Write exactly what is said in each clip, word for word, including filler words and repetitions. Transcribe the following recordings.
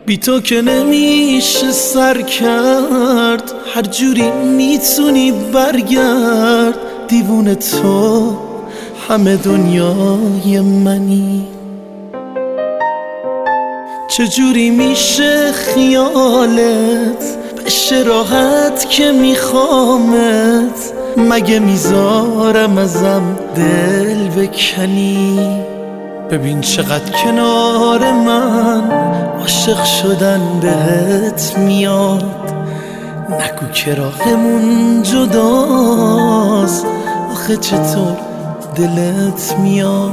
بی تو که نمیشه سر کرد، هر جوری میتونی برگرد. دیوونه تو همه دنیای منی. چجوری میشه خیالت بشه راحت که میخوامت؟ مگه میذارم ازم دل بکنی؟ ببین چقدر کنار من عاشق شدن بهت میاد. نگو که راهمون جداست، آخه چطور دلت میاد؟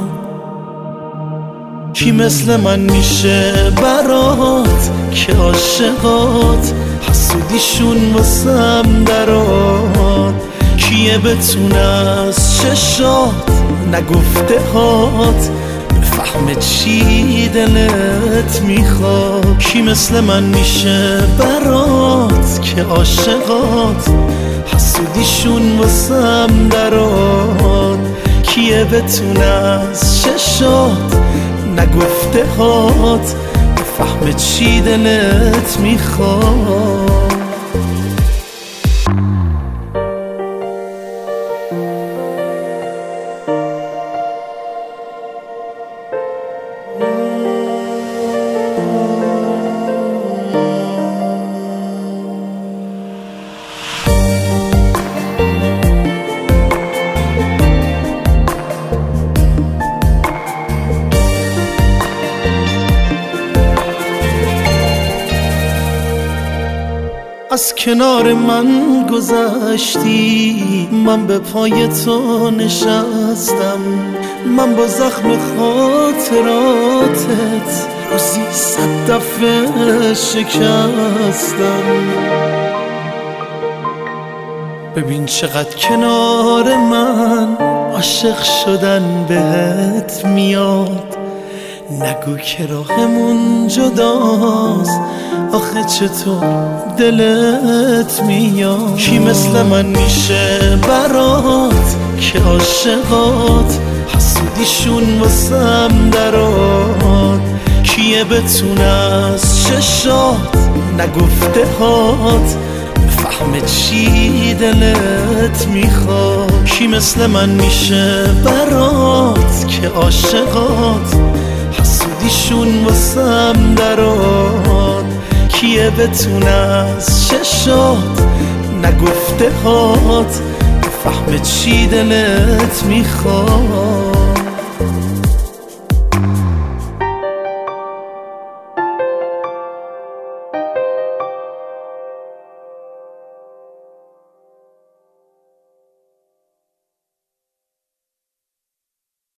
کی مثل من میشه برات که عاشقات حسودیشون واسم درات؟ کیه بتونه از چشات نگفته هات بفهمه چی دلت میخواد؟ کی مثل من میشه برات که عاشقات حسودیشون واسم درات؟ کیه بتونه از چشات نگفته هات بفهمه چی دلت میخواد؟ از کنار من گذشتی، من به پای تو نشستم. من با زخم خاطراتت روزی صد دفعه شکستم. ببین چقدر کنار من عاشق شدن بهت میاد. نگو که راهمون جداست، آخه چطور دلت میاد؟ کی مثل من میشه برات که عاشقات حسودیشون واسم درات؟ کیه بتونه از چشات نگفته هات بفهمه چی دلت میخواد؟ کی مثل من میشه برات که عاشقات حسودیشون واسم درات؟ کیه بتونه از چشات نگفته هات بفهمه چی دلت میخواد؟